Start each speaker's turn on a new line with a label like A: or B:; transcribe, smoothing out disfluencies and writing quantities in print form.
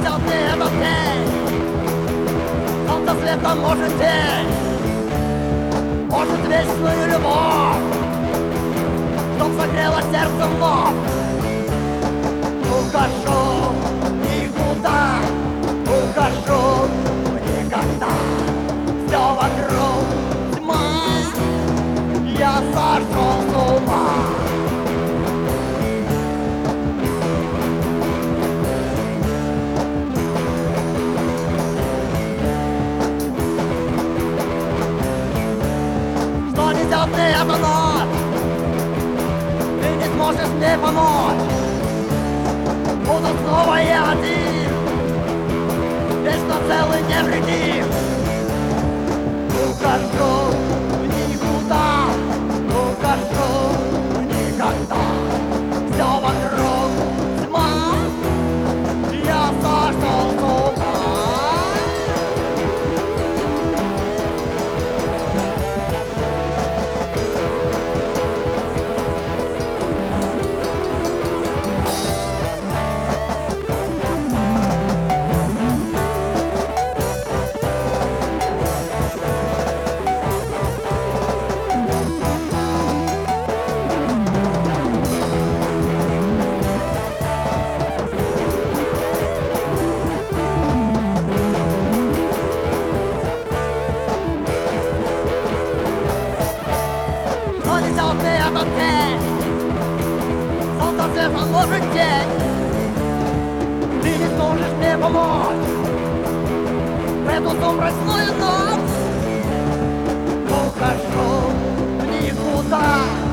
A: взял мне этот день. Солнце света может день, может вечную любовь, чтоб согрело сердце вновь. Ухожу никуда, ухожу никогда. Все вокруг тьма, я сошел с ума. Что несет мне эта ночь? Ты не сможешь мне помочь. Буду снова я один, вечно целый, невредим. Ухожу никуда, ухожу никогда. Все вокруг тьма, я сошел с ума. Что несет мне этот день? Солнце света может день. Ты не сможешь мне помочь в эту сумрачную ночь. Ухожу никуда.